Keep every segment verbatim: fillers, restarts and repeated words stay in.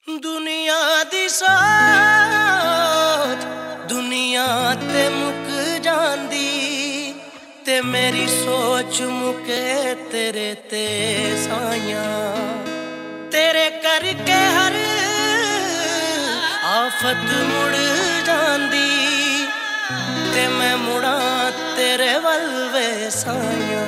दुनिया दी सोच दुनिया ते मुक जांदी ते मेरी सोच मुके तेरे ते साया तेरे करके हर आफत मुड़ जांदी ते मैं मुड़ा तेरे वल वे साया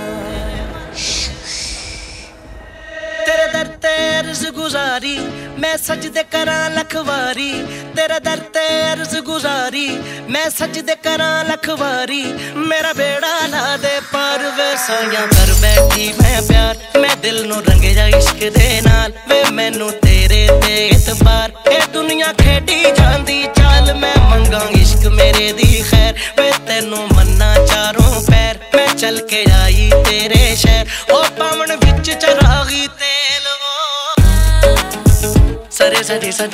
तेरे दर ते अर्ज गुजारी मैं सजदे करा लखवारी तेरे दर ते अर्ज गुजारी मैं सजदे करा लखवारी मेरा बेड़ा ला दे पार वे साया कर बैठी मैं प्यार मैं दिल नू रंगे जा इश्क दे नाल वे मैनू तेरे ते इतबार ए दुनिया खेडी जांदी चाल मैं मंगा इश्क मेरे दी खैर वे तेनू मन्ना चारों पैर मैं चल के आई तेरे शहर ओ पावन विच चरागी तेल वो सरे सरे सरे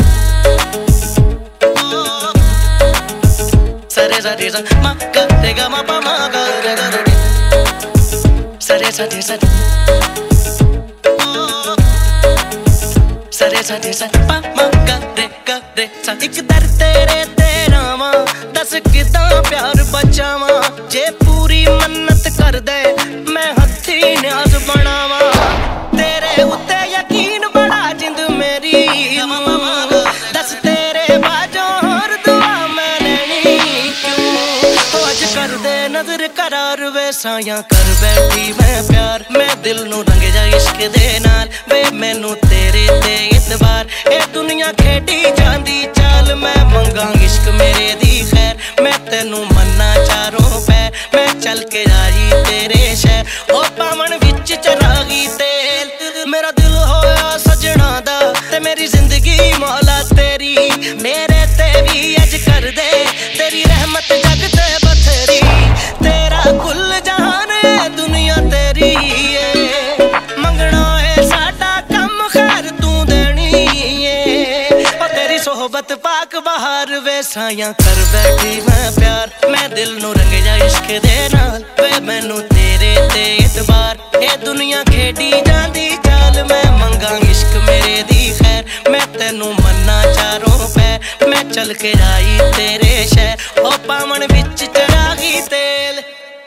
सरे सरे सरे मा गा रे गा मा पा मा गा रे गा रे सरे सरे सरे सरे सरे सरे पा मा गा रे गा रे सा एक दर तेरे तेरा वा दस किदां प्यार बचावा जे पूरी मन्नत कर दे मैं हथी न्याज बनावा तेरे उत्ते यकीन बड़ा जिंद मेरी दस तेरे बाजों हर दुआ मैं लेनी क्यों आज कर दे नजर करार वे साया कर बैठी मैं प्यार मैं दिल नू रंगे जा इश्क दे नाल वे मैनू तेरे ते इतबार ए दुनिया खेडी जांदी चाल मैं मंगा इश्क मेरे दी खैर मैं तेनू मन्ना चारों पैर मैं चल के आई तेरे शहर ओ पावन विच चरागी तेल मेरा दिल होया सजना दा ते मेरी जिंदगी मौला तेरी मेरे ते भी अज कर दे तेरी रहमत जग ते बथेरी तेरा कुल जहान है दुनिया तेरी है मंगना है साडा कम खैर तू देनी है ओ तेरी सोहबत पाक बहार वे साया कर बैठी मैं प्यार मैं दिल नू रंगे जा इश्क दे नाल वे मैनू तेरे ते इतबार ए दुनिया खेडी जांदी चाल मैं मंगा इश्क मेरे दी खैर मैं तेनू मन्ना चारों पैर मैं चल के आई तेरे शहर ओ पावन विच चरागी तेल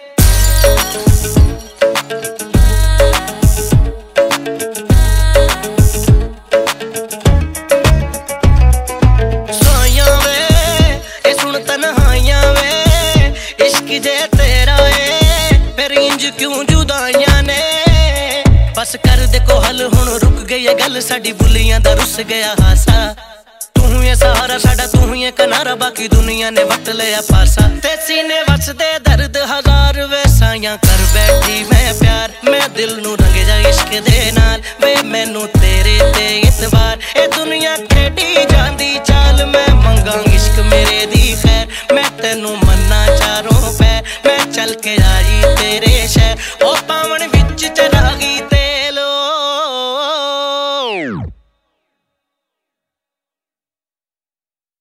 सोया वे ए सुन तन्हाइयां वे इश्क जे तेरा है फिर इंज क्यों जुदाइयां ने बस कर दे को हल हुण रुक गई है गल साडी बुलियां दा रुस गया हासा तू ही सहारा साडा तू ही किनारा बाकी दुनिया ने वट लिया पासा ते सीने वसदे दर्द हजार वे साया कर बैठी मैं प्यार मैं दिल नू रंगे जा इश्क दे नाल वे मैनू तेरे ते इतबार ए दुनिया खेडी जांदी चाल मैं मंगा इश्क मेरे दी खैर मैं तेनू मन्ना चारों पैर मैं चल के आई तेरे शहर ओ पावन विच चरा